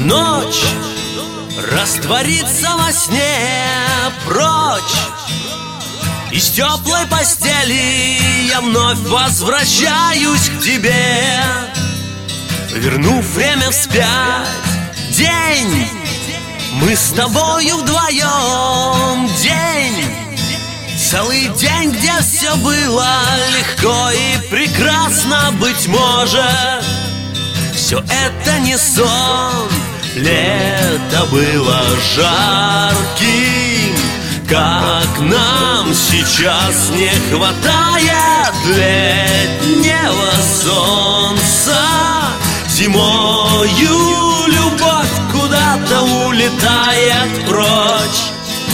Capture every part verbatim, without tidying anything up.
Ночь растворится во сне прочь. Из теплой постели я вновь возвращаюсь к тебе, вернув время вспять. День, мы с тобою вдвоем. День, целый день, где все было легко и прекрасно. Быть может, все это не сон. Лето было жарким, как нам сейчас не хватает летнего солнца. Зимою любовь куда-то улетает прочь.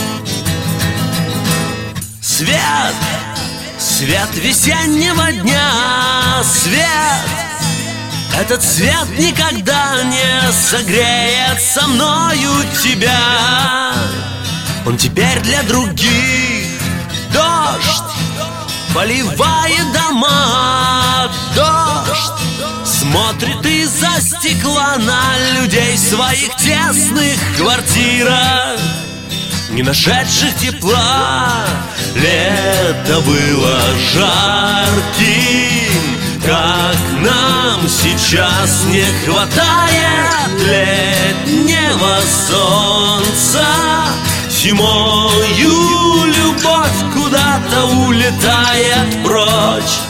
Свет, свет весеннего дня, свет. Этот свет никогда не согреет со мною тебя. Он теперь для других. Дождь поливает дома, дождь смотрит из-за стекла на людей в своих тесных квартирах, не нашедших тепла. Лето было жарким, как нам сейчас не хватает летнего солнца. Зимою любовь куда-то улетает прочь.